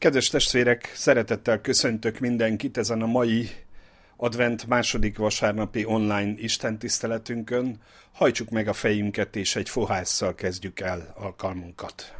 Kedves testvérek, szeretettel köszöntök mindenkit ezen a mai advent második vasárnapi online istentiszteletünkön. Hajtsuk meg a fejünket, és egy fohásszal kezdjük el alkalmunkat.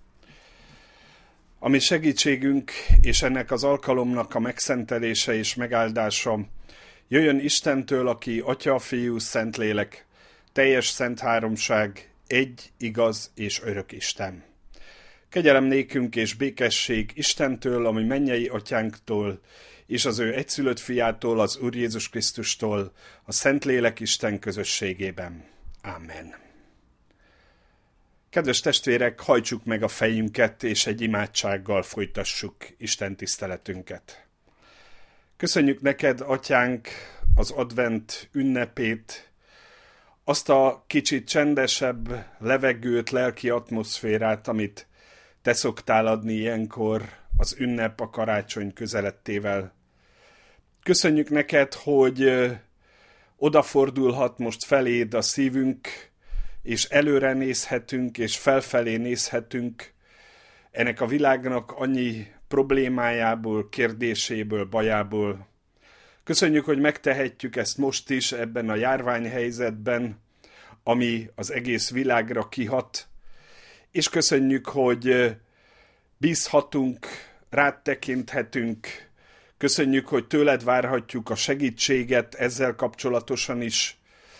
Ami segítségünk, és ennek az alkalomnak a megszentelése és megáldása jöjjön Istentől, aki Atya, Fiú, Szentlélek, teljes szent háromság, egy, igaz és örök Isten. Kegyelem nékünk és békesség Istentől, ami mennyei atyánktól, és az ő egyszülött fiától, az Úr Jézus Krisztustól, a Szentlélek Isten közösségében. Amen. Kedves testvérek, hajtsuk meg a fejünket, és egy imádsággal folytassuk Isten tiszteletünket. Köszönjük neked, atyánk, az advent ünnepét, azt a kicsit csendesebb levegőt, lelki atmoszférát, amit te szoktál adni ilyenkor az ünnep a karácsony közelettével. Köszönjük neked, hogy odafordulhat most feléd a szívünk, és előre nézhetünk, és felfelé nézhetünk ennek a világnak annyi problémájából, kérdéséből, bajából. Köszönjük, hogy megtehetjük ezt most is ebben a járványhelyzetben, ami az egész világra kihat, és köszönjük, hogy bízhatunk, rád tekinthetünk, köszönjük, hogy tőled várhatjuk a segítséget ezzel kapcsolatosan is,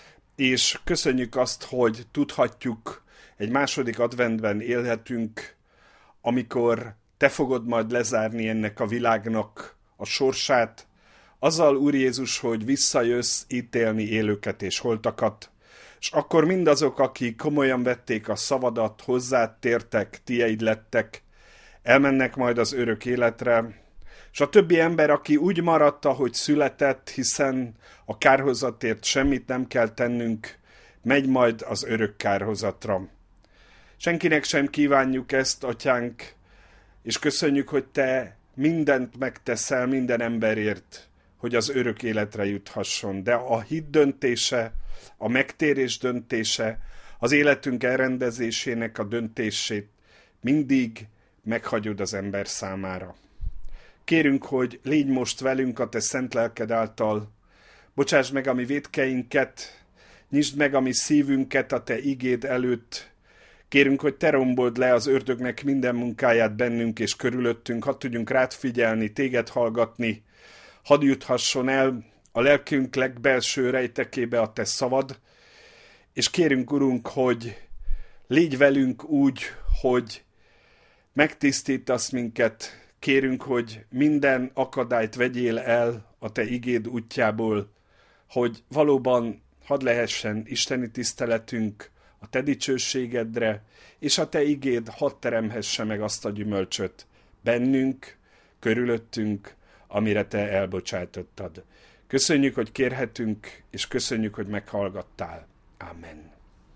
és köszönjük azt, hogy tudhatjuk, egy második adventben élhetünk, amikor te fogod majd lezárni ennek a világnak a sorsát, azzal, Úr Jézus, hogy visszajössz ítélni élőket és holtakat, és akkor mindazok, akik komolyan vették a szavadat, hozzád tértek, tieid lettek, elmennek majd az örök életre, és a többi ember, aki úgy maradt, ahogy született, hiszen a kárhozatért semmit nem kell tennünk, megy majd az örök kárhozatra. Senkinek sem kívánjuk ezt, atyánk, és köszönjük, hogy te mindent megteszel minden emberért, hogy az örök életre juthasson. De a hit döntése, a megtérés döntése, az életünk elrendezésének a döntését mindig meghagyod az ember számára. Kérünk, hogy légy most velünk a te szent lelked által, bocsásd meg a mi vétkeinket, nyisd meg a mi szívünket a te igéd előtt. Kérünk, hogy te rombold le az ördögnek minden munkáját bennünk és körülöttünk, hadd tudjunk rád figyelni, téged hallgatni, hadd juthasson el a lelkünk legbelső rejtekébe a te szavad, és kérünk, Urunk, hogy légy velünk úgy, hogy megtisztítasz minket, kérünk, hogy minden akadályt vegyél el a te igéd útjából, hogy valóban hadd lehessen isteni tiszteletünk a te dicsőségedre, és a te igéd hadd teremhesse meg azt a gyümölcsöt bennünk, körülöttünk, amire te elbocsátottad. Köszönjük, hogy kérhetünk, és köszönjük, hogy meghallgattál. Amen.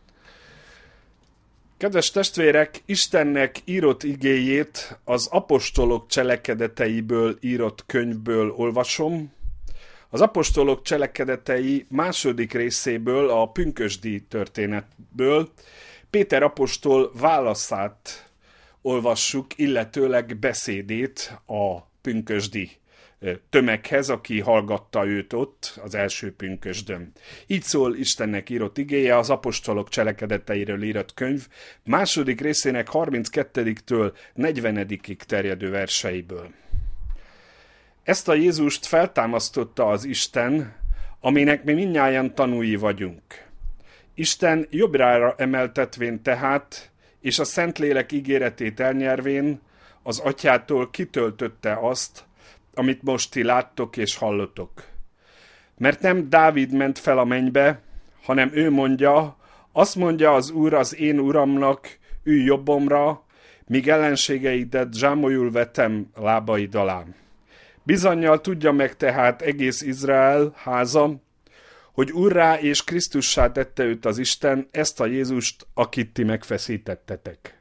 Kedves testvérek, Istennek írott igéjét az apostolok cselekedeteiből írott könyvből olvasom. Az apostolok cselekedetei második részéből, a pünkösdi történetből Péter apostol válaszát olvassuk, illetőleg beszédét a pünkösdi tömeghez, aki hallgatta őt ott az első pünkösdön. Így szól Istennek írott igéje az apostolok cselekedeteiről írott könyv második részének 32-től 40-ig terjedő verseiből. Ezt a Jézust feltámasztotta az Isten, aminek mi mindnyájan tanúi vagyunk. Isten jobbrára emeltetvén tehát, és a Szentlélek ígéretét elnyervén, az Atyától kitöltötte azt, amit most ti láttok és hallotok. Mert nem Dávid ment fel a mennybe, hanem ő mondja, azt mondja az Úr az én Uramnak, ülj jobbomra, míg ellenségeidet zsámolyul vetem lábaid alá. Bizonnyal tudja meg tehát egész Izrael háza, hogy Úrrá és Krisztussá tette őt az Isten, ezt a Jézust, akit ti megfeszítettetek.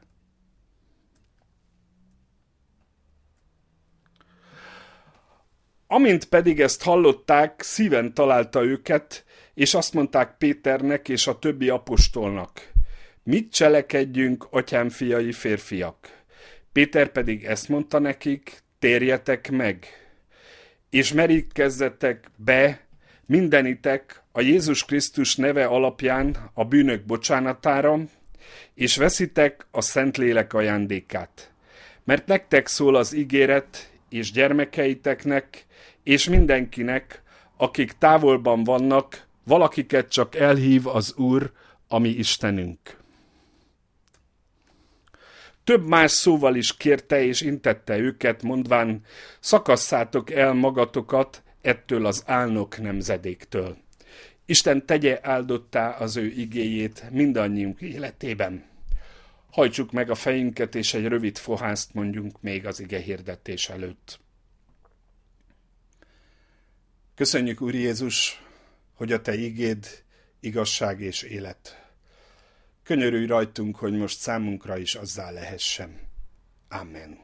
Amint pedig ezt hallották, szíven találta őket, és azt mondták Péternek és a többi apostolnak: mit cselekedjünk, atyám fiai férfiak? Péter pedig ezt mondta nekik, térjetek meg, és merítkezzetek be mindenitek a Jézus Krisztus neve alapján a bűnök bocsánatára, és veszitek a Szentlélek ajándékát. Mert nektek szól az ígéret, és gyermekeiteknek, és mindenkinek, akik távolban vannak, valakiket csak elhív az Úr, a mi Istenünk. Több más szóval is kérte és intette őket, mondván, szakasszátok el magatokat ettől az álnok nemzedéktől. Isten tegye áldottá az ő igéjét mindannyiunk életében. Hajtsuk meg a fejünket, és egy rövid fohászt mondjunk még az ige hirdetés előtt. Köszönjük, Úr Jézus, hogy a Te igéd igazság és élet. Könyörülj rajtunk, hogy most számunkra is azzá lehessen. Amen.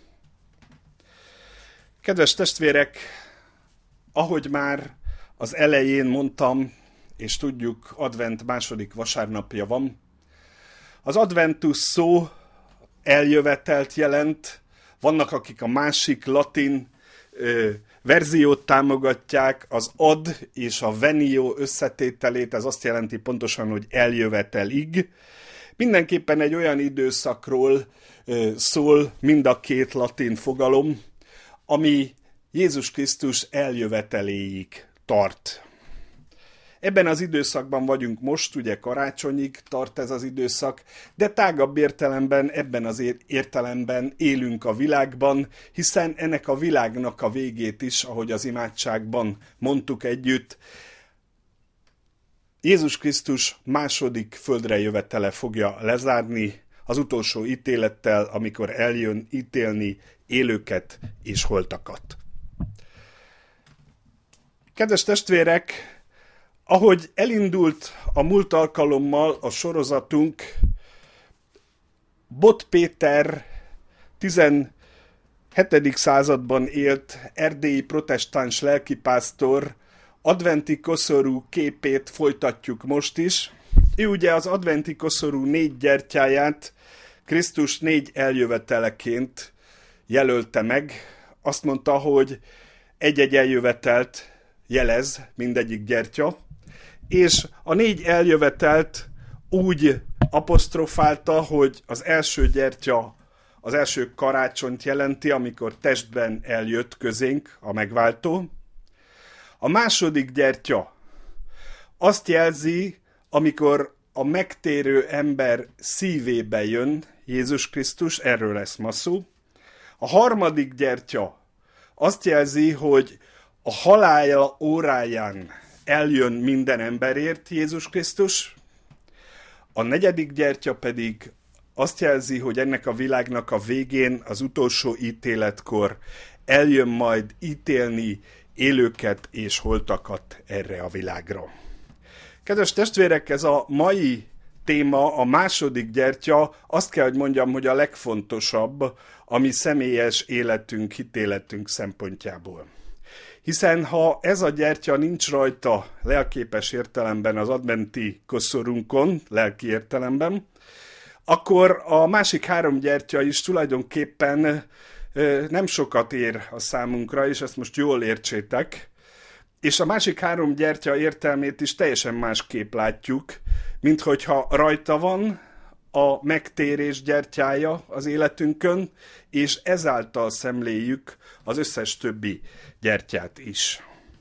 Kedves testvérek, ahogy már az elején mondtam, és tudjuk, advent második vasárnapja van, az adventus szó eljövetelt jelent, vannak, akik a másik latin verziót támogatják, az ad és a venio összetételét, ez azt jelenti pontosan, hogy eljövetelig. Mindenképpen egy olyan időszakról szól mind a két latin fogalom, ami Jézus Krisztus eljöveteléig tart. Ebben az időszakban vagyunk most, ugye karácsonyig tart ez az időszak, de tágabb értelemben, ebben az értelemben élünk a világban, hiszen ennek a világnak a végét is, ahogy az imádságban mondtuk együtt, Jézus Krisztus második földre jövetele fogja lezárni az utolsó ítélettel, amikor eljön ítélni élőket és holtakat. Kedves testvérek, ahogy elindult a múlt alkalommal a sorozatunk, Bot Péter 17. században élt erdélyi protestáns lelkipásztor adventi koszorú képét folytatjuk most is. Ő ugye az adventi koszorú 4 gyertyáját Krisztus 4 eljöveteleként jelölte meg. Azt mondta, hogy egy-egy eljövetelt jelez mindegyik gyertya, és a 4 eljövetelt úgy apostrofálta, hogy az első gyertya az első karácsonyt jelenti, amikor testben eljött közénk a megváltó. A második gyertya azt jelzi, amikor a megtérő ember szívébe jön Jézus Krisztus, erről lesz ma szó. A harmadik gyertya azt jelzi, hogy a halála óráján eljön minden emberért Jézus Krisztus. A negyedik gyertya pedig azt jelzi, hogy ennek a világnak a végén, az utolsó ítéletkor eljön majd ítélni élőket és holtakat erre a világra. Kedves testvérek, ez a mai téma, a második gyertya, azt kell, hogy mondjam, hogy a legfontosabb a mi személyes életünk, hitéletünk szempontjából. Hiszen ha ez a gyertya nincs rajta lelképes értelemben az adventi koszorúnkon, lelki értelemben, akkor a másik 3 gyertya is tulajdonképpen nem sokat ér a számunkra, és ezt most jól értsétek. És a másik 3 gyertya értelmét is teljesen másképp látjuk, mint hogyha rajta van a megtérés gyertyája az életünkön, és ezáltal szemléljük az összes többi gyertyát is.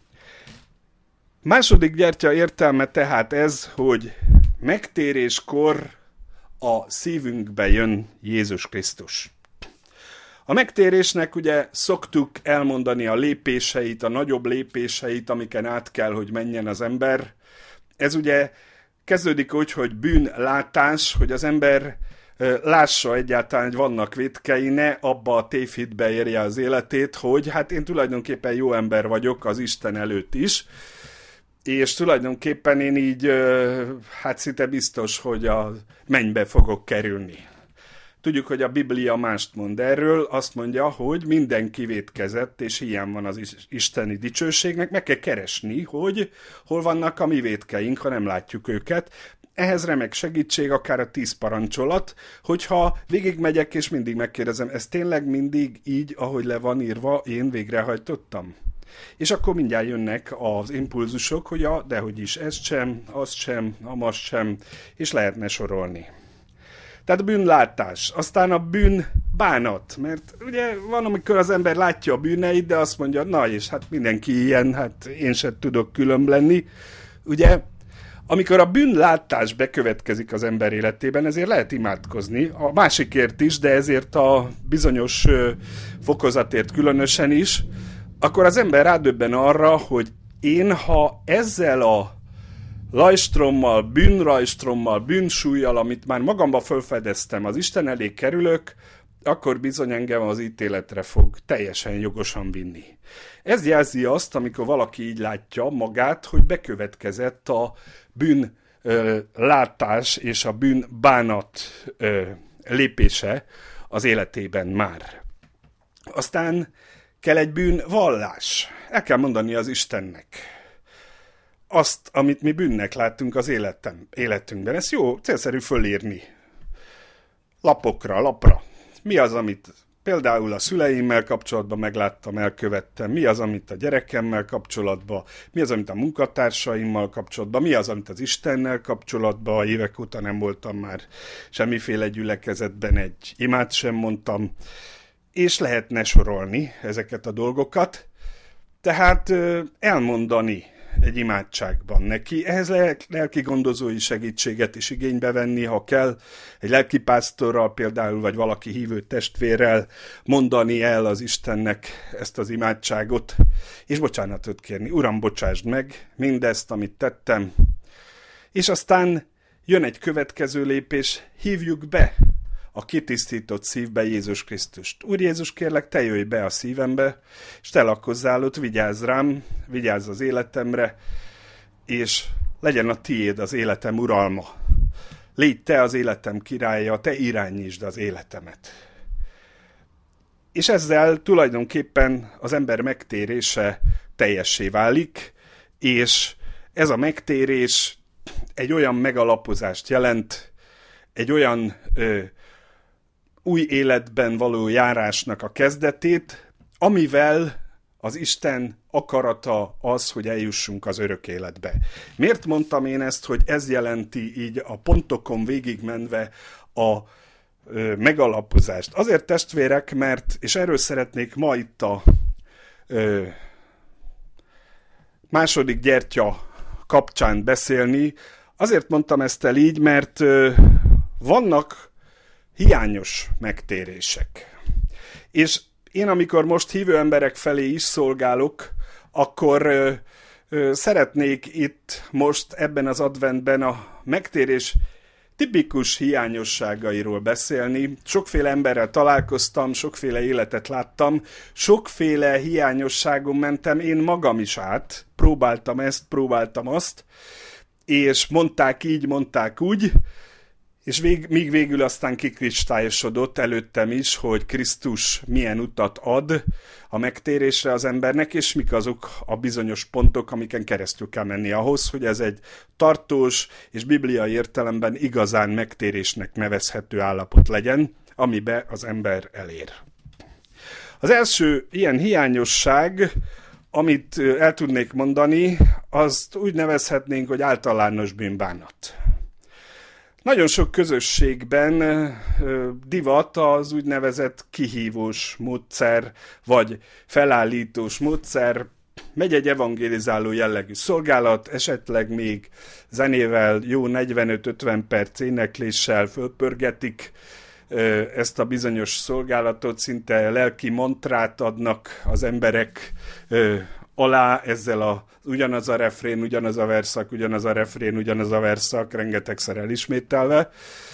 Második gyertya értelme tehát ez, hogy megtéréskor a szívünkbe jön Jézus Krisztus. A megtérésnek ugye szoktuk elmondani a lépéseit, a nagyobb lépéseit, amiken át kell, hogy menjen az ember. Ez ugye kezdődik úgy, hogy bűnlátás, hogy az ember lássa egyáltalán, hogy vannak vétkei, ne abba a tévhitbe érje az életét, hogy hát én tulajdonképpen jó ember vagyok az Isten előtt is, és tulajdonképpen én így hát szinte biztos, hogy a mennybe fogok kerülni. Tudjuk, hogy a Biblia mást mond erről, azt mondja, hogy mindenki vétkezett, és hiány van az isteni dicsőségnek, meg kell keresni, hogy hol vannak a mi vétkeink, ha nem látjuk őket, ehhez remek segítség akár a 10 parancsolat, hogyha végigmegyek és mindig megkérdezem, ez tényleg mindig így, ahogy le van írva, én végrehajtottam? És akkor mindjárt jönnek az impulzusok, hogy dehogy is, ez sem, az sem, amaz sem, és lehetne sorolni. Tehát a bűnlátás, aztán a bűnbánat, mert ugye van, amikor az ember látja a bűneit, de azt mondja, na és hát mindenki ilyen, hát én sem tudok különb lenni. Ugye, amikor a bűnlátás bekövetkezik az ember életében, ezért lehet imádkozni, a másikért is, de ezért a bizonyos fokozatért különösen is, akkor az ember rádöbben arra, hogy én, ha ezzel a lajstrommal, bűnrajstrommal, bűnsúlyjal, amit már magamba felfedeztem, az Isten elé kerülök, akkor bizony engem az ítéletre fog teljesen jogosan vinni. Ez jelzi azt, amikor valaki így látja magát, hogy bekövetkezett a bűnlátás és a bűnbánat lépése az életében már. Aztán kell egy bűnvallás. El kell mondani az Istennek azt, amit mi bűnnek láttunk az életünkben. Ez jó, célszerű fölírni. Lapra. Mi az, amit például a szüleimmel kapcsolatban megláttam, elkövettem, mi az, amit a gyerekemmel kapcsolatban, mi az, amit a munkatársaimmal kapcsolatban, mi az, amit az Istennel kapcsolatban, évek óta nem voltam már semmiféle gyülekezetben, egy imát sem mondtam, és lehetne sorolni ezeket a dolgokat, tehát elmondani egy imádságban neki. Ehhez lelki gondozói segítséget is igénybe venni, ha kell, egy lelkipásztorral például, vagy valaki hívő testvérrel mondani el az Istennek ezt az imádságot, és bocsánatot kérni. Uram, bocsásd meg mindezt, amit tettem. És aztán jön egy következő lépés, hívjuk be a kitisztított szívbe Jézus Krisztust. Úr Jézus, kérlek, te jöjj be a szívembe, és te lakozzál ott, vigyázz rám, vigyázz az életemre, és legyen a tiéd az életem uralma. Légy te az életem királya, te irányítsd az életemet. És ezzel tulajdonképpen az ember megtérése teljessé válik, és ez a megtérés egy olyan megalapozást jelent, egy olyan új életben való járásnak a kezdetét, amivel az Isten akarata az, hogy eljussunk az örök életbe. Miért mondtam én ezt, hogy ez jelenti így a pontokon végigmenve a megalapozást? Azért, testvérek, mert, és erről szeretnék ma itt a második gyertya kapcsán beszélni, azért mondtam ezt el így, mert vannak hiányos megtérések. És én, amikor most hívő emberek felé is szolgálok, akkor szeretnék itt most ebben az adventben a megtérés tipikus hiányosságairól beszélni. Sokféle emberrel találkoztam, sokféle életet láttam, sokféle hiányosságon mentem én magam is át. Próbáltam ezt, próbáltam azt, és mondták így, mondták úgy, és míg végül aztán kikristályosodott előttem is, hogy Krisztus milyen utat ad a megtérésre az embernek, és mik azok a bizonyos pontok, amiken keresztül kell menni ahhoz, hogy ez egy tartós és bibliai értelemben igazán megtérésnek nevezhető állapot legyen, amibe az ember elér. Az első ilyen hiányosság, amit el tudnék mondani, azt úgy nevezhetnénk, hogy általános bűnbánat. Nagyon sok közösségben divat az úgynevezett kihívós módszer, vagy felállítós módszer. Megy egy evangélizáló jellegű szolgálat, esetleg még zenével, jó 45-50 perc énekléssel fölpörgetik ezt a bizonyos szolgálatot, szinte lelki mantrát adnak az emberek alá, ezzel ugyanaz a refrén, ugyanaz a verszak, ugyanaz a refrén, ugyanaz a verszak, rengetegszer elismételve,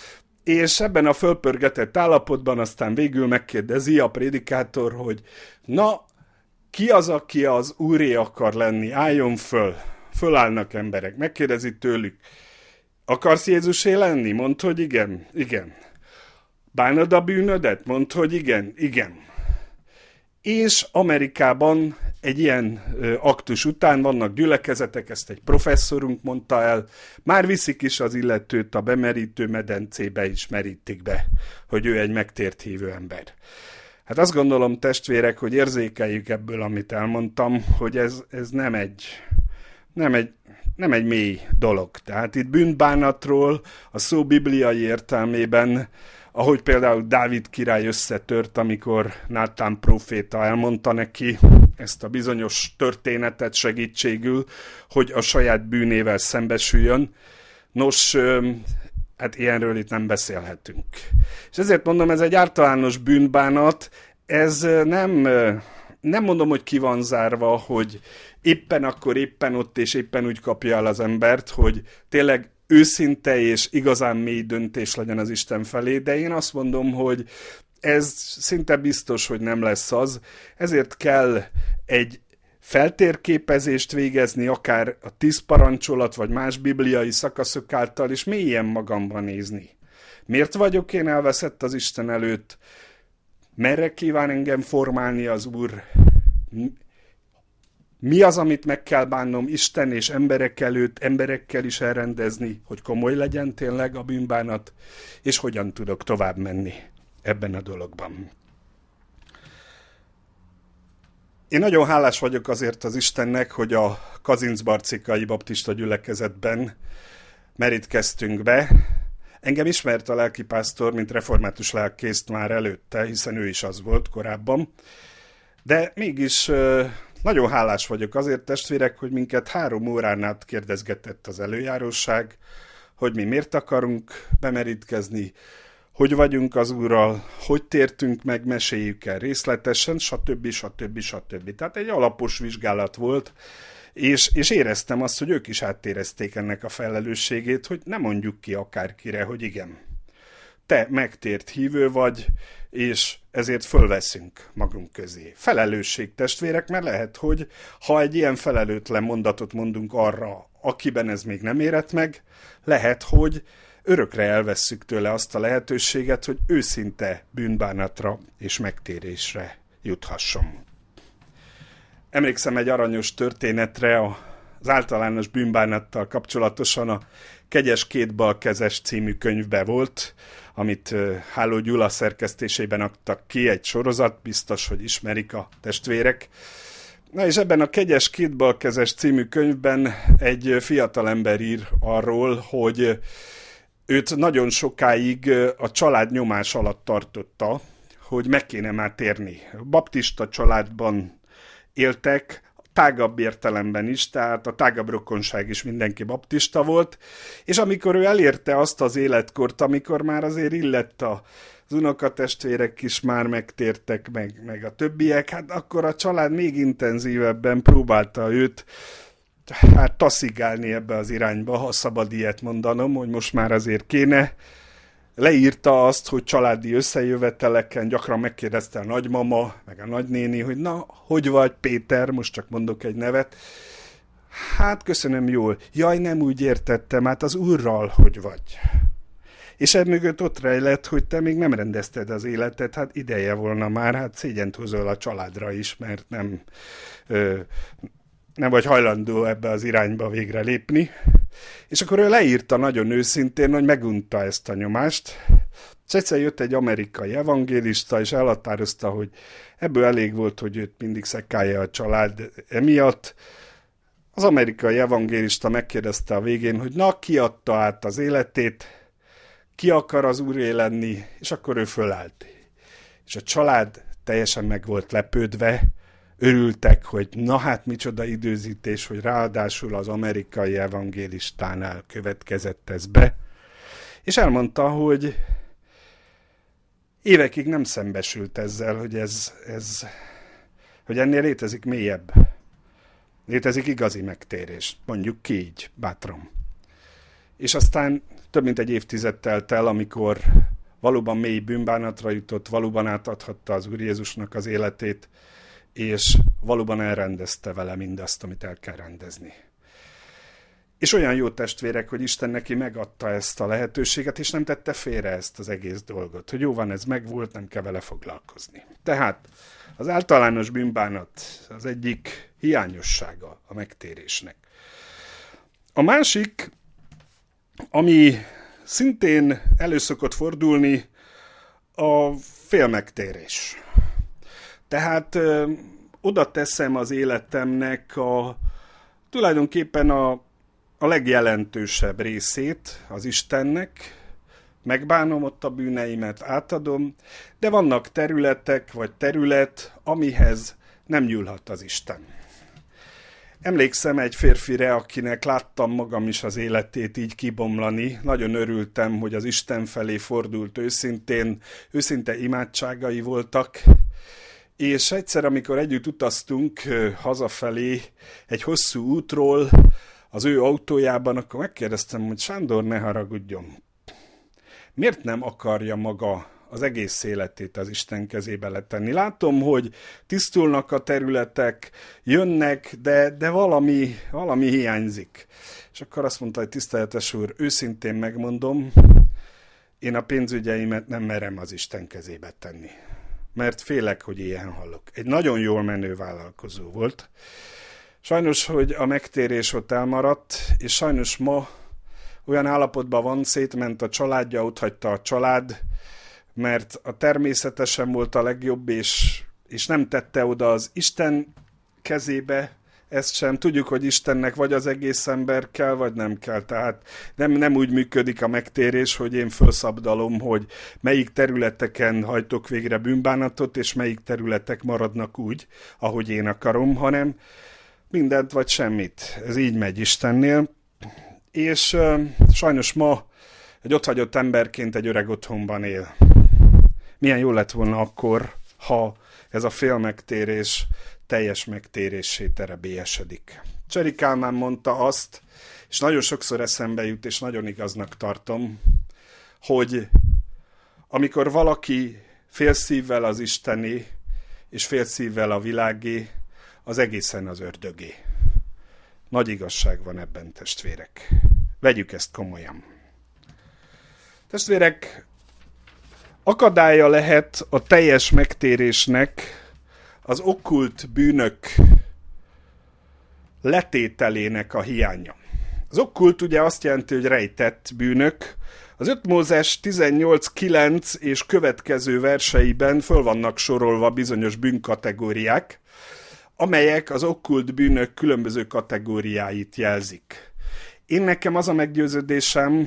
és ebben a fölpörgetett állapotban aztán végül megkérdezi a prédikátor, hogy na, ki az, aki az úré akar lenni? Álljon föl. Fölállnak emberek. Megkérdezi tőlük, akarsz Jézusé lenni? Mondd, hogy igen. Igen. Bánod a bűnödet? Mondd, hogy igen. Igen. És Amerikában egy ilyen aktus után vannak gyülekezetek, ezt egy professzorunk mondta el, már viszik is az illetőt a bemerítő medencébe is merítik be, hogy ő egy megtért hívő ember. Hát azt gondolom, testvérek, hogy érzékeljük ebből, amit elmondtam, hogy ez nem egy mély dolog. Tehát itt bűnbánatról a szó bibliai értelmében, ahogy például Dávid király összetört, amikor Nátán próféta elmondta neki ezt a bizonyos történetet segítségül, hogy a saját bűnével szembesüljön. Nos, hát ilyenről itt nem beszélhetünk. És ezért mondom, ez egy általános bűnbánat, ez nem mondom, hogy ki van zárva, hogy éppen akkor, éppen ott és éppen úgy kapja el az embert, hogy tényleg őszinte és igazán mély döntés legyen az Isten felé, de én azt mondom, hogy ez szinte biztos, hogy nem lesz az, ezért kell egy feltérképezést végezni, akár a 10 parancsolat, vagy más bibliai szakaszok által, és mélyen magamba nézni. Miért vagyok én elveszett az Isten előtt? Merre kíván engem formálni az Úr? Mi az, amit meg kell bánnom Isten és emberek előtt, emberekkel is elrendezni, hogy komoly legyen tényleg a bűnbánat, és hogyan tudok tovább menni ebben a dologban. Én nagyon hálás vagyok azért az Istennek, hogy a Kazincbarcikai baptista gyülekezetben merítkeztünk be. Engem ismert a lelkipásztor, mint református lelkészt már előtte, hiszen ő is az volt korábban. De mégis nagyon hálás vagyok azért, testvérek, hogy minket 3 órán át kérdezgetett az előjáróság, hogy mi miért akarunk bemerítkezni, hogy vagyunk az Úrral, hogy tértünk meg, meséljük el részletesen, stb. Tehát egy alapos vizsgálat volt, és éreztem azt, hogy ők is áttérezték ennek a felelősségét, hogy ne mondjuk ki akárkire, hogy igen, te megtért hívő vagy, és ezért fölveszünk magunk közé. Felelősség, testvérek, mert lehet, hogy ha egy ilyen felelőtlen mondatot mondunk arra, akiben ez még nem érett meg, lehet, hogy örökre elvesszük tőle azt a lehetőséget, hogy őszinte bűnbánatra és megtérésre juthasson. Emlékszem egy aranyos történetre az általános bűnbánattal kapcsolatosan, a Kegyes kétbalkezes című könyvbe volt, amit Háló Gyula szerkesztésében adtak ki, egy sorozat, biztos, hogy ismerik a testvérek. Na és ebben a Kegyes kétbalkezes című könyvben egy fiatalember ír arról, hogy őt nagyon sokáig a család nyomás alatt tartotta, hogy meg kéne már térni. Baptista családban éltek, tágabb értelemben is, tehát a tágabb rokonság is mindenki baptista volt, és amikor ő elérte azt az életkort, amikor már azért illett az unokatestvérek is már megtértek, meg a többiek, hát akkor a család még intenzívebben próbálta őt taszigálni ebbe az irányba, ha szabad ilyet mondanom, hogy most már azért kéne. Leírta azt, hogy családi összejöveteleken gyakran megkérdezte a nagymama, meg a nagynéni, hogy na, hogy vagy Péter, most csak mondok egy nevet. Hát köszönöm jól. Jaj, nem úgy értettem, hát az Úrral hogy vagy. És emögött ott rejlett, hogy te még nem rendezted az életet, hát ideje volna már, hát szégyent hozol a családra is, mert nem vagy hajlandó ebbe az irányba végre lépni. És akkor ő leírta nagyon őszintén, hogy megunta ezt a nyomást, és egyszer jött egy amerikai evangélista, és elhatározta, hogy ebből elég volt, hogy őt mindig szekálja a család emiatt. Az amerikai evangélista megkérdezte a végén, hogy na, ki adta át az életét, ki akar az Úré lenni, és akkor ő fölállt. És a család teljesen meg volt lepődve, örültek, hogy na hát micsoda időzítés, hogy ráadásul az amerikai evangélistánál következett ez be. És elmondta, hogy évekig nem szembesült ezzel, hogy ennél létezik mélyebb. Létezik igazi megtérés. Mondjuk ki így, bátran. És aztán több mint egy évtized telt el, amikor valóban mély bűnbánatra jutott, valóban átadhatta az Úr Jézusnak az életét, és valóban elrendezte vele mindazt, amit el kell rendezni. És olyan jó testvérek, hogy Isten neki megadta ezt a lehetőséget, és nem tette félre ezt az egész dolgot, hogy jó van, ez megvolt, nem kell vele foglalkozni. Tehát Az általános bűnbánat az egyik hiányossága a megtérésnek. A másik, ami szintén elő szokott fordulni, a félmegtérés. Tehát oda teszem az életemnek tulajdonképpen a legjelentősebb részét az Istennek, megbánom ott a bűneimet, átadom, de vannak területek vagy terület, amihez nem nyúlhat az Isten. Emlékszem egy férfire, akinek láttam magam is az életét így kibomlani. Nagyon örültem, hogy az Isten felé fordult őszinte imádságai voltak, és egyszer, amikor együtt utaztunk hazafelé egy hosszú útról az ő autójában, akkor megkérdeztem, hogy Sándor, ne haragudjon. Miért nem akarja maga az egész életét az Isten kezébe letenni? Látom, hogy tisztulnak a területek, jönnek, de valami hiányzik. És akkor azt mondta, hogy tiszteletes úr, őszintén megmondom, én a pénzügyeimet nem merem az Isten kezébe tenni. Mert félek, hogy ilyen hallok. Egy nagyon jól menő vállalkozó volt. Sajnos, hogy a megtérés ott elmaradt, és sajnos ma olyan állapotban van, szétment a családja, otthagyta a család, mert a természetesen volt a legjobb, és nem tette oda az Isten kezébe ezt sem. Tudjuk, hogy Istennek vagy az egész ember kell, vagy nem kell. Tehát nem úgy működik a megtérés, hogy én felszabdalom, hogy melyik területeken hajtok végre bűnbánatot, és melyik területek maradnak úgy, ahogy én akarom, hanem mindent vagy semmit. Ez így megy Istennél. És sajnos ma egy otthagyott emberként egy öreg otthonban él. Milyen jó lett volna akkor, ha ez a félmegtérés teljes megtéréssé terebélyesedik. Cseri Kálmán mondta azt, és nagyon sokszor eszembe jut, és nagyon igaznak tartom, hogy amikor valaki fél szívvel az Istené, és fél szívvel a világé, az egészen az ördögé. Nagy igazság van ebben, testvérek. Vegyük ezt komolyan. Testvérek, akadálya lehet a teljes megtérésnek az okkult bűnök letételének a hiánya. Az okkult ugye azt jelenti, hogy rejtett bűnök. Az 5 Mózes 18:9 és következő verseiben föl vannak sorolva bizonyos bűnkategóriák, amelyek az okkult bűnök különböző kategóriáit jelzik. Nekem az a meggyőződésem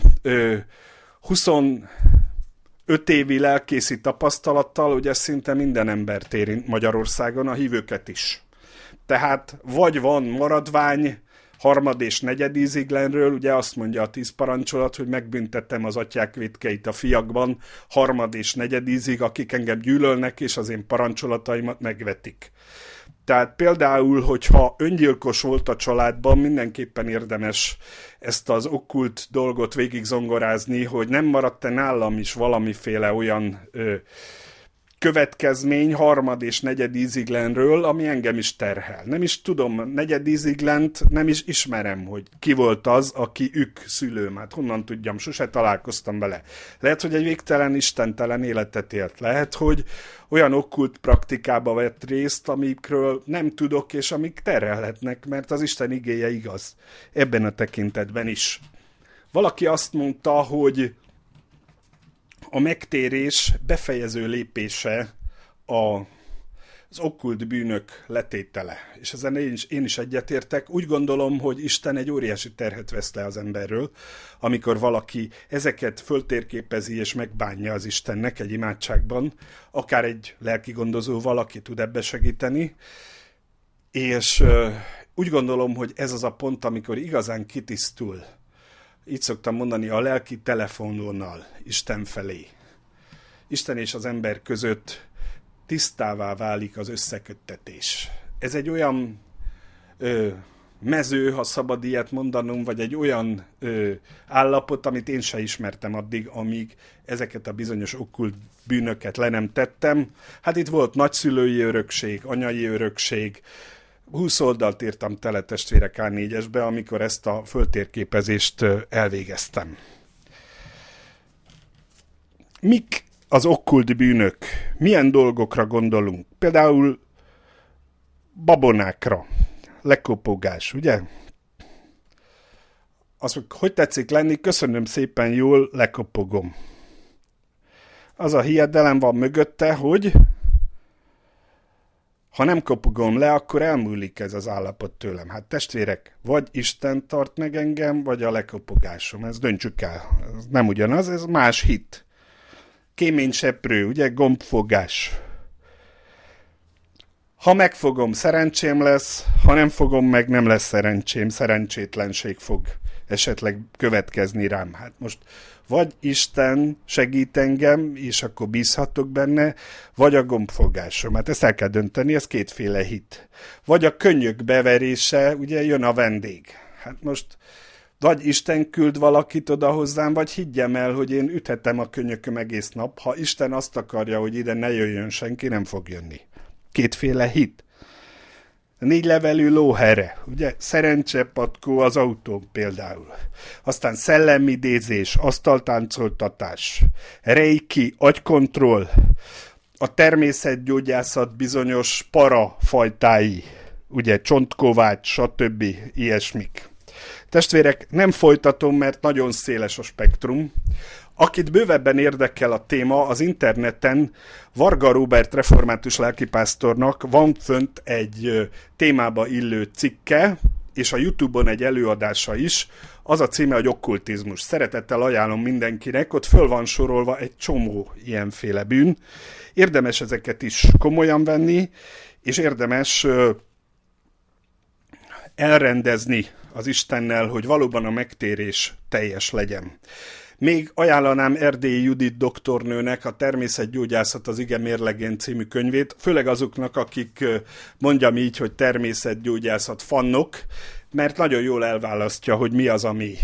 25 évi lelkészi tapasztalattal, hogy ez szinte minden embert érint Magyarországon, a hívőket is. Tehát vagy van maradvány harmad és negyed íziglenről, ugye azt mondja a 10 parancsolat, hogy megbüntettem az atyák vétkeit a fiakban harmad és negyed ízig, akik engem gyűlölnek, és az én parancsolataimat megvetik. Tehát például, hogyha öngyilkos volt a családban, mindenképpen érdemes ezt az okkult dolgot végigzongorázni, hogy nem maradt-e nálam is valamiféle olyan következmény harmad és negyed íziglenről, ami engem is terhel. Nem is tudom, negyed íziglent nem is ismerem, hogy ki volt az, aki szülőm. Hát honnan tudjam, sose találkoztam vele. Lehet, hogy egy végtelen, istentelen életet élt. Lehet, hogy olyan okkult praktikába vett részt, amikről nem tudok, és amik terhelhetnek, mert az Isten igéje igaz. Ebben a tekintetben is. Valaki azt mondta, hogy a megtérés befejező lépése az okkult bűnök letétele. És ezen én is egyetértek. Úgy gondolom, hogy Isten egy óriási terhet vesz le az emberről, amikor valaki ezeket föltérképezi és megbánja az Istennek egy imádságban, akár egy lelkigondozó valaki tud ebbe segíteni. És úgy gondolom, hogy ez az a pont, amikor igazán kitisztul. Így szoktam mondani, a lelki telefonvonal Isten felé. Isten és az ember között tisztává válik az összeköttetés. Ez egy olyan mező, ha szabad ilyet mondanom, vagy egy olyan állapot, amit én se ismertem addig, amíg ezeket a bizonyos okkult bűnöket le nem tettem. Hát itt volt nagyszülői örökség, anyai örökség, 20 oldalt írtam tele, testvérek, A4-esbe, amikor ezt a föltérképezést elvégeztem. Mik az okkult bűnök? Milyen dolgokra gondolunk? Például babonákra. Lekopogás, ugye? Azt mondjuk, hogy tetszik lenni? Köszönöm szépen, jól lekopogom. Az a hiedelem van mögötte, hogy ha nem kopogom le, akkor elmúlik ez az állapot tőlem. Hát testvérek, vagy Isten tart meg engem, vagy a lekopogásom. Ezt döntsük el. Ez nem ugyanaz, ez más hit. Kéményseprő, ugye, gombfogás. Ha megfogom, szerencsém lesz, ha nem fogom meg, nem lesz szerencsém, szerencsétlenség fog esetleg következni rám. Hát most vagy Isten segít engem, és akkor bízhatok benne, vagy a gombfogásom. Hát ezt el kell dönteni, ez kétféle hit. Vagy a könnyök beverése, ugye jön a vendég. Hát most vagy Isten küld valakit oda hozzám, vagy higgyem el, hogy én üthetem a könyököm egész nap. Ha Isten azt akarja, hogy ide ne jöjjön senki, nem fog jönni. Kétféle hit. 4 levelű lóhere, ugye, szerencsepatkó az autón például. Aztán szellemidézés, asztaltáncoltatás, reiki, agykontroll, a természetgyógyászat bizonyos parafajtái, ugye, csontkovács, stb. Ilyesmik. Testvérek, nem folytatom, mert nagyon széles a spektrum. Akit bővebben érdekel a téma, az interneten Varga Róbert református lelkipásztornak van fönt egy témába illő cikke, és a YouTube-on egy előadása is. Az a címe, hogy okkultizmus. Szeretettel ajánlom mindenkinek, ott föl van sorolva egy csomó ilyenféle bűn. Érdemes ezeket is komolyan venni, és érdemes elrendezni az Istennel, hogy valóban a megtérés teljes legyen. Még ajánlanám Erdélyi Judit doktornőnek a Természetgyógyászat az ige mérlegén című könyvét, főleg azoknak, akik mondjam így, hogy természetgyógyászat fannok, mert nagyon jól elválasztja, hogy mi az, ami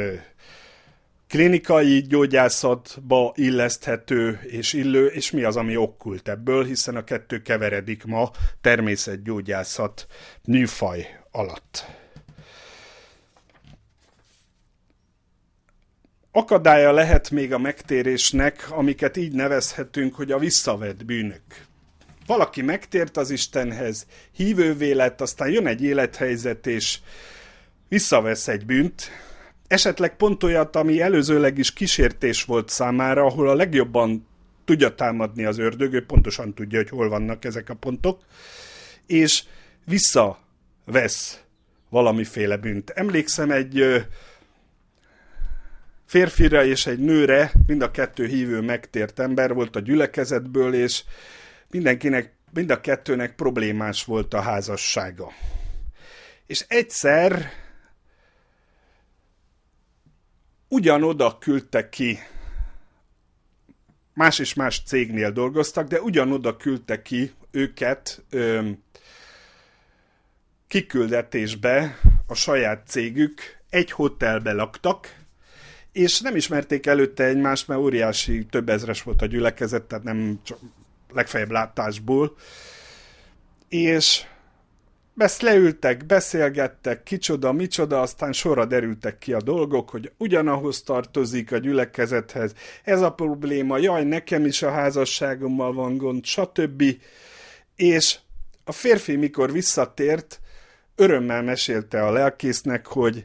klinikai gyógyászatba illeszthető és illő, és mi az, ami okkult ebből, hiszen a kettő keveredik ma természetgyógyászat műfaj alatt. Akadálya lehet még a megtérésnek, amiket így nevezhetünk, hogy a visszavett bűnök. Valaki megtért az Istenhez, hívővé lett, aztán jön egy élethelyzet, és visszavesz egy bűnt, esetleg pont olyat, ami előzőleg is kísértés volt számára, ahol a legjobban tudja támadni az ördög, ő pontosan tudja, hogy hol vannak ezek a pontok, és visszavesz valamiféle bűnt. Emlékszem egy férfira és egy nőre, mind a kettő hívő megtért ember volt a gyülekezetből, és mind a kettőnek problémás volt a házassága. És egyszer ugyanoda küldtek ki, más és más cégnél dolgoztak, de ugyanoda küldtek ki őket kiküldetésbe a saját cégük, egy hotelbe laktak, és nem ismerték előtte egymást, mert óriási, több ezres volt a gyülekezet, tehát nem csak legfeljebb látásból. És leültek, beszélgettek, kicsoda, micsoda, aztán sorra derültek ki a dolgok, hogy ugyanahoz tartozik a gyülekezethez, ez a probléma, jaj, nekem is a házasságommal van gond, stb. És a férfi, mikor visszatért, örömmel mesélte a lelkésznek, hogy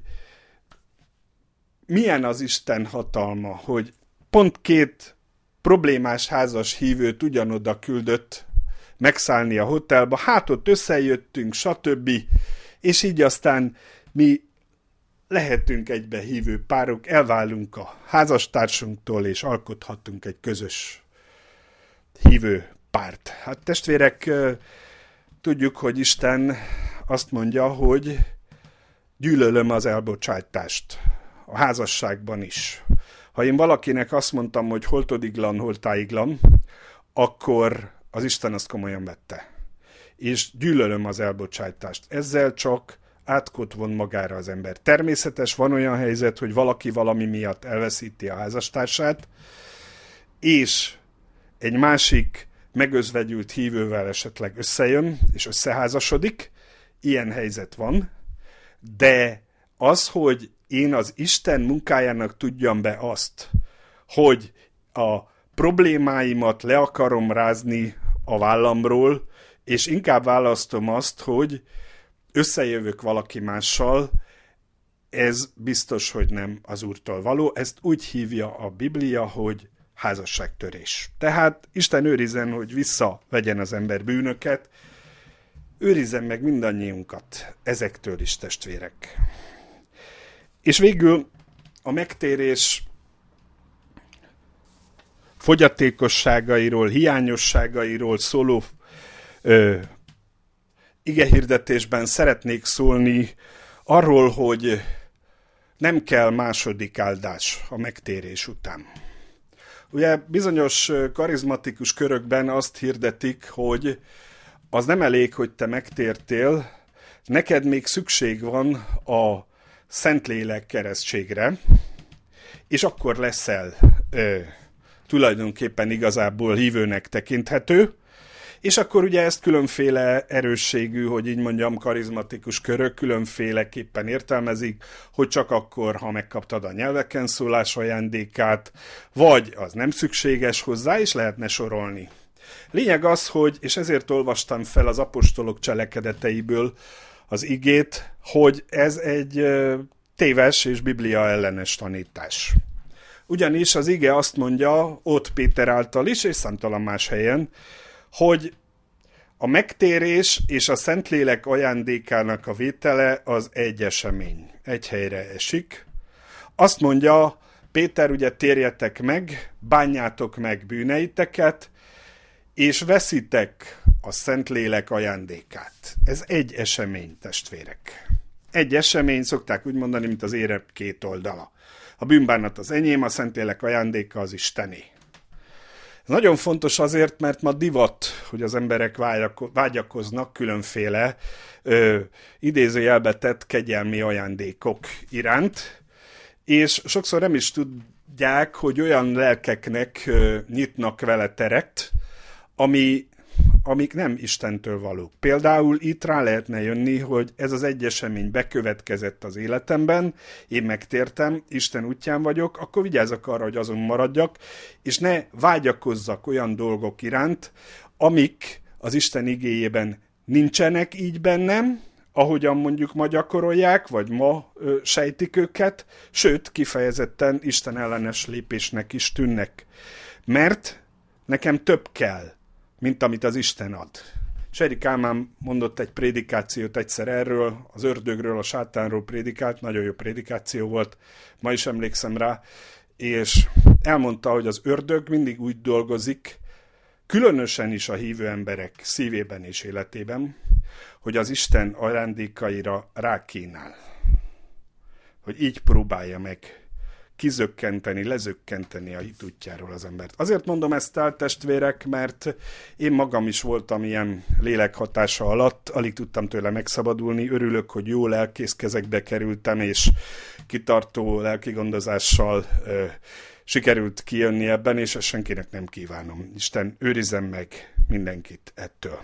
milyen az Isten hatalma, hogy pont 2 problémás házas hívőt ugyanoda küldött megszállni a hotelba, hát ott összejöttünk, stb. És így aztán mi lehetünk egybe hívő párok, elválunk a házastársunktól, és alkothatunk egy közös hívő párt. Hát testvérek, tudjuk, hogy Isten azt mondja, hogy gyűlölöm az elbocsátást. A házasságban is. Ha én valakinek azt mondtam, hogy holtodiglan, holtáiglan, akkor az Isten azt komolyan vette. És gyűlölöm az elbocsátást. Ezzel csak átkot von magára az ember. Természetes, van olyan helyzet, hogy valaki valami miatt elveszíti a házastársát, és egy másik megözvegyült hívővel esetleg összejön, és összeházasodik. Ilyen helyzet van, de az, hogy én az Isten munkájának tudjam be azt, hogy a problémáimat le akarom rázni a vállamról, És inkább választom azt, hogy összejövök valaki mással, ez biztos, hogy nem az Úrtól való. Ezt úgy hívja a Biblia, hogy házasságtörés. Tehát Isten őrizzen, hogy visszavegyen az ember bűnöket, őrizzen meg mindannyiunkat ezektől is, testvérek. És végül a megtérés fogyatékosságairól, hiányosságairól szóló igehirdetésben szeretnék szólni arról, hogy nem kell második áldás a megtérés után. Ugye bizonyos karizmatikus körökben azt hirdetik, hogy az nem elég, hogy te megtértél, neked még szükség van a Szentlélek keresztségre, és akkor leszel tulajdonképpen igazából hívőnek tekinthető, és akkor ugye ezt különféle erősségű, hogy így mondjam, karizmatikus körök különféleképpen értelmezik, hogy csak akkor, ha megkaptad a nyelveken szólás ajándékát, vagy az nem szükséges hozzá, és lehetne sorolni. Lényeg az, hogy, és ezért olvastam fel az apostolok cselekedeteiből az igét, hogy ez egy téves és biblia ellenes tanítás. Ugyanis az ige azt mondja, ott Péter által is, és számtalan más helyen, hogy a megtérés és a Szentlélek ajándékának a vétele az egy esemény, egy helyre esik. Azt mondja Péter, ugye térjetek meg, bánjátok meg bűneiteket, és veszitek a Szentlélek ajándékát. Ez egy esemény, testvérek. Egy esemény, szokták úgy mondani, mint az érem két oldala. A bűnbánat az enyém, a Szentlélek ajándéka az Istené. Ez nagyon fontos azért, mert ma divat, hogy az emberek vágyakoznak különféle idézőjelbe tett kegyelmi ajándékok iránt, és sokszor nem is tudják, hogy olyan lelkeknek nyitnak vele teret, amik nem Istentől valók. Például itt rá lehetne jönni, hogy ez az egy esemény bekövetkezett az életemben, én megtértem, Isten útján vagyok, akkor vigyázzak arra, hogy azon maradjak, és ne vágyakozzak olyan dolgok iránt, amik az Isten igéjében nincsenek így bennem, ahogyan mondjuk ma gyakorolják, vagy ma sejtik őket, sőt, kifejezetten Isten ellenes lépésnek is tűnnek. Mert nekem több kell, mint amit az Isten ad. Seri Kálmán mondott egy prédikációt egyszer erről, az ördögről, a sátánról prédikált, nagyon jó prédikáció volt, ma is emlékszem rá, és elmondta, hogy az ördög mindig úgy dolgozik, különösen is a hívő emberek szívében és életében, hogy az Isten ajándékaira rákínál. Hogy így próbálja meg kizökkenteni, lezökkenteni a hit útjáról az embert. Azért mondom ezt el, testvérek, mert én magam is voltam ilyen lélekhatása alatt, alig tudtam tőle megszabadulni, örülök, hogy jó lelkész kezekbe kerültem, és kitartó lelkigondozással sikerült kijönni ebben, és ezt senkinek nem kívánom. Isten őrizzen meg mindenkit ettől.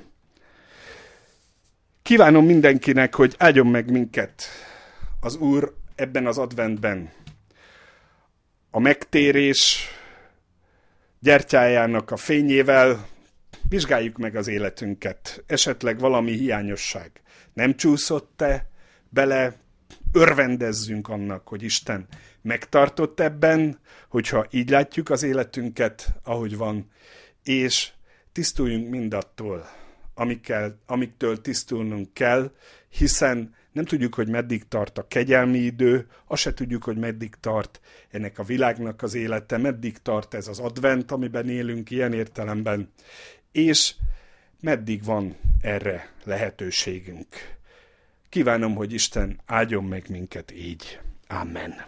Kívánom mindenkinek, hogy áldjon meg minket az Úr ebben az adventben. A megtérés gyertyájának a fényével vizsgáljuk meg az életünket. Esetleg valami hiányosság nem csúszott-e bele, örvendezzünk annak, hogy Isten megtartott ebben, hogyha így látjuk az életünket, ahogy van, és tisztuljunk mindattól, amiktől tisztulnunk kell, hiszen nem tudjuk, hogy meddig tart a kegyelmi idő, azt se tudjuk, hogy meddig tart ennek a világnak az élete, meddig tart ez az advent, amiben élünk ilyen értelemben, és meddig van erre lehetőségünk. Kívánom, hogy Isten áldjon meg minket így. Amen.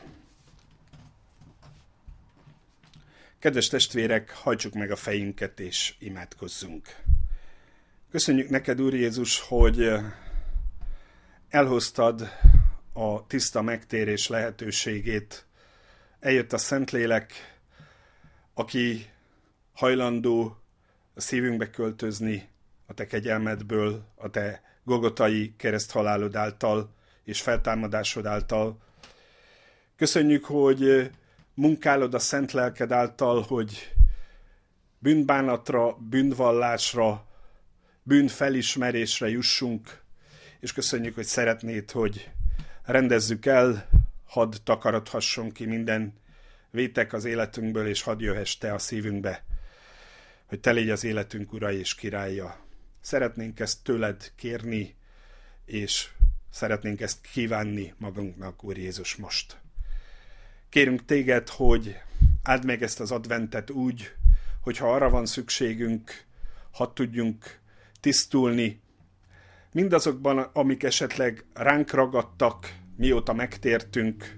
Kedves testvérek, hajtsuk meg a fejünket és imádkozzunk. Köszönjük neked, Úr Jézus, hogy elhoztad a tiszta megtérés lehetőségét. Eljött a Szentlélek, aki hajlandó a szívünkbe költözni a te kegyelmedből, a te golgotai kereszthalálod által és feltámadásod által. Köszönjük, hogy munkálod a szent lelked által, hogy bűnbánatra, bűnvallásra, bűnfelismerésre jussunk, és köszönjük, hogy szeretnéd, hogy rendezzük el, hadd takarodhasson ki minden vétek az életünkből, és hadd jöhess te a szívünkbe, hogy te légy az életünk ura és királya. Szeretnénk ezt tőled kérni, és szeretnénk ezt kívánni magunknak, Úr Jézus, most. Kérünk téged, hogy áld meg ezt az adventet úgy, hogyha arra van szükségünk, hadd tudjunk tisztulni mindazokban, amik esetleg ránk ragadtak, mióta megtértünk.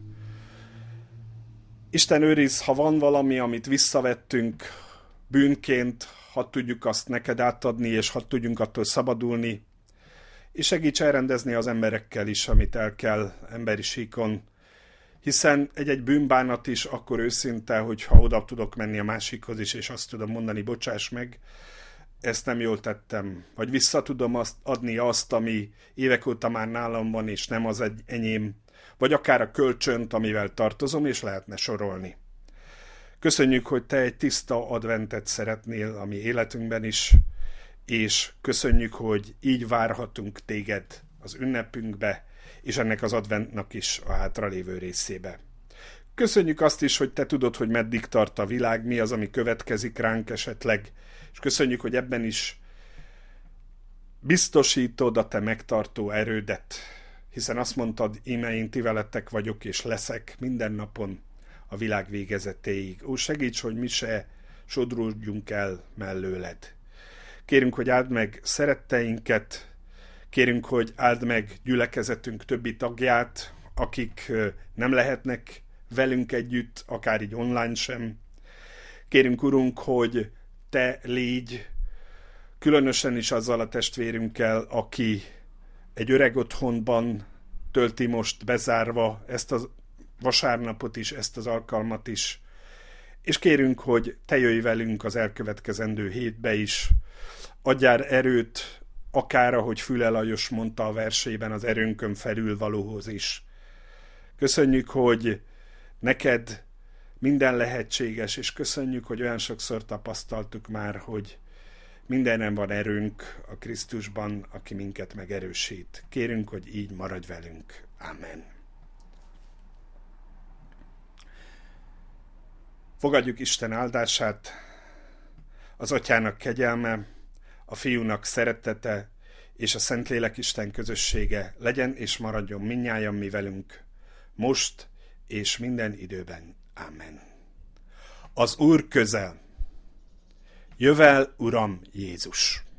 Isten őriz, ha van valami, amit visszavettünk bűnként, hadd tudjuk azt neked átadni, és hadd tudjunk attól szabadulni, és segíts elrendezni az emberekkel is, amit el kell emberi síkon, hiszen egy-egy bűnbánat is akkor őszinte, hogyha oda tudok menni a másikhoz is, és azt tudom mondani, bocsáss meg, ezt nem jól tettem, vagy vissza tudom adni azt, ami évek óta már nálam van, és nem az enyém, vagy akár a kölcsönt, amivel tartozom, és lehetne sorolni. Köszönjük, hogy te egy tiszta adventet szeretnél a mi életünkben is, és köszönjük, hogy így várhatunk téged az ünnepünkbe, és ennek az adventnak is a hátralévő részébe. Köszönjük azt is, hogy te tudod, hogy meddig tart a világ, mi az, ami következik ránk esetleg, és köszönjük, hogy ebben is biztosítod a te megtartó erődet, hiszen azt mondtad, íme én ti veletek vagyok, és leszek minden napon a világ végezetéig. Ó, segíts, hogy mi se sodródjunk el mellőled. Kérünk, hogy áld meg szeretteinket, kérünk, hogy áld meg gyülekezetünk többi tagját, akik nem lehetnek velünk együtt, akár így online sem. Kérünk, Urunk, hogy te légy, különösen is azzal a testvérünkkel, aki egy öreg otthonban tölti most bezárva ezt a vasárnapot is, ezt az alkalmat is. És kérünk, hogy te jöjj velünk az elkövetkezendő hétbe is, adjál erőt, akár ahogy Füle Lajos mondta a versében, az erőnkön felül valóhoz is. Köszönjük, hogy neked minden lehetséges, és köszönjük, hogy olyan sokszor tapasztaltuk már, hogy mindenen van erőnk a Krisztusban, aki minket megerősít. Kérünk, hogy így maradj velünk. Amen. Fogadjuk Isten áldását, az Atyának kegyelme, a Fiúnak szeretete és a Szentlélek Isten közössége legyen és maradjon mindnyájan mi velünk, most és minden időben. Amen. Az Úr közel. Jövel, Uram Jézus!